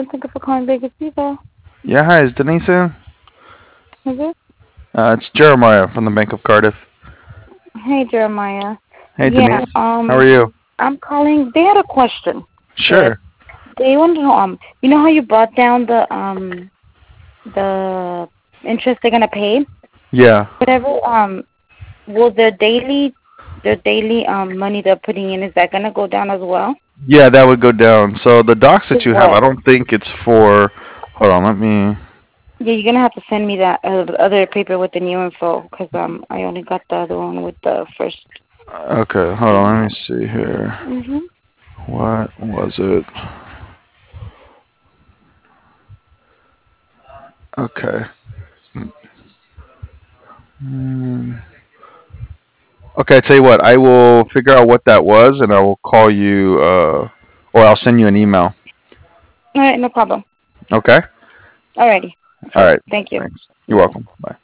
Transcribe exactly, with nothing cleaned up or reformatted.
Denison. Thank you for calling Vegas Viva. Yeah, hi, is Denise in? Is it? Uh, it's Jeremiah from the Bank of Cardiff. Hey, Jeremiah. Hey, Yeah, Denise. How are um, you? I'm calling. They had a question. That Sure. they want to know, um, you know how you brought down the, um, the interest they're gonna pay? Yeah. Whatever, um, will their daily, their daily, um, money they're putting in, is that gonna go down as well? Yeah, that would go down. So the docs To that you have, I what? don't think it's for. Hold on, let me. Yeah, you're gonna have to send me that uh, the other paper with the new info, cause um, I only got the other one with the first Okay, hold on, let me payment. see here. Mhm. What was it? Okay. Hmm. Okay, I tell you what, I will figure out what that was and I will call you, uh, or I'll send you an email. All right, no problem. Okay? Alrighty. All Okay, right. thank you. Thanks. You're Bye. welcome. Bye.